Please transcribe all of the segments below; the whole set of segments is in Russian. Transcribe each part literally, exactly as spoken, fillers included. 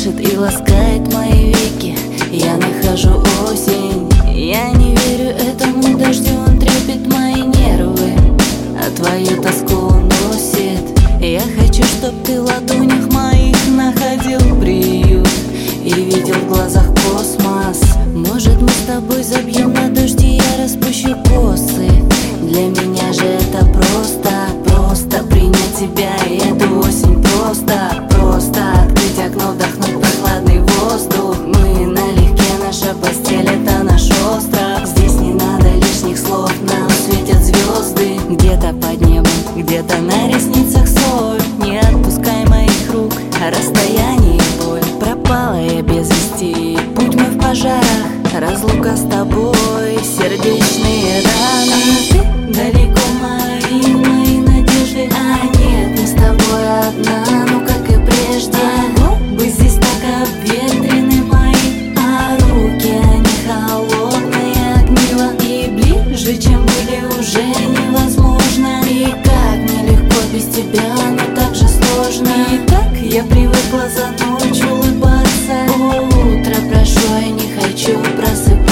дышит и ласкает мои веки. Я нахожу осень, я не верю этому дождю, он трепет мои нервы, а твою тоску уносит. Я хочу, чтоб ты в ладонях моих находил приют и видел в глазах космос. Может, мы с тобой забьем на дождь, и я распущу косы. Для меня же это просто, просто принять тебя и эту осень. Просто, просто открыть окно, вдохнуть прохладный воздух. Мы налегке, наша постель — это наш остров. Здесь не надо лишних слов, нам светят звезды. Где-то под небом, где-то на ресницах соль. Не отпускай моих рук, расстояние и боль. Пропала я без вести, путь мой в пожарах, разлука с тобой, сердечные раны. А ты далеко, мои, мои надежды. А нет, мы с тобой одна, ну как и прежде. А губы здесь так обветрены мои, а руки, они холодные, огниво. И ближе, чем были, уже невозможно. И как мне легко без тебя, но так же сложно. И так я привыкла за ночь улыбаться. О, утро прошло, я не хочу просыпаться.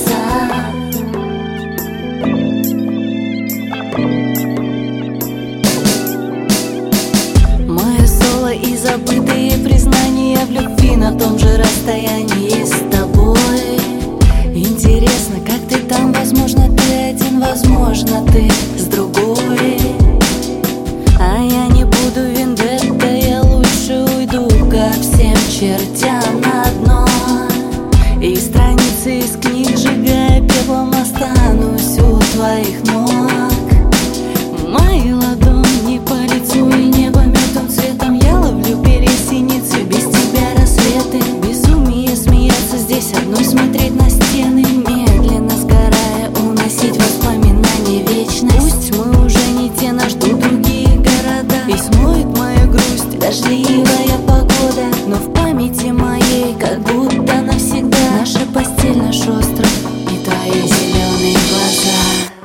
Мое соло и забытые признания в любви на том же расстоянии с тобой. Интересно, как ты там, возможно, ты один, возможно, ты с другой. А я не буду вендетта, я лучше уйду ко всем чертям на дно. И страницы из книг, сжигая пеплом, останусь у твоих ног. Мои ладони по лицу и небо мертвым цветом. Я ловлю пересиницы, без тебя рассветы. Безумие смеяться здесь одной, смотреть на стены, медленно сгорая, уносить воспоминания вечность. Пусть мы уже не те, нас ждут другие города, и смоет мою грусть дождливая погода. Но в памяти моей как будто навсегда наша постель, наш остров и твои зеленые глаза.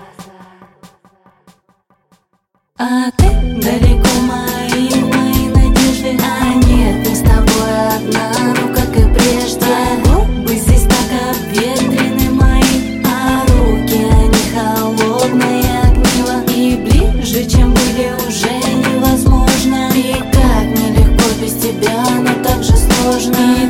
А ты далеко, мои, мои надежды. А нет, мы с тобой одна, ну как и прежде. А губы здесь так обветрены мои, а руки, они холодные, огниво. И ближе, чем были, уже невозможно. И как мне легко без тебя, но так же сложно.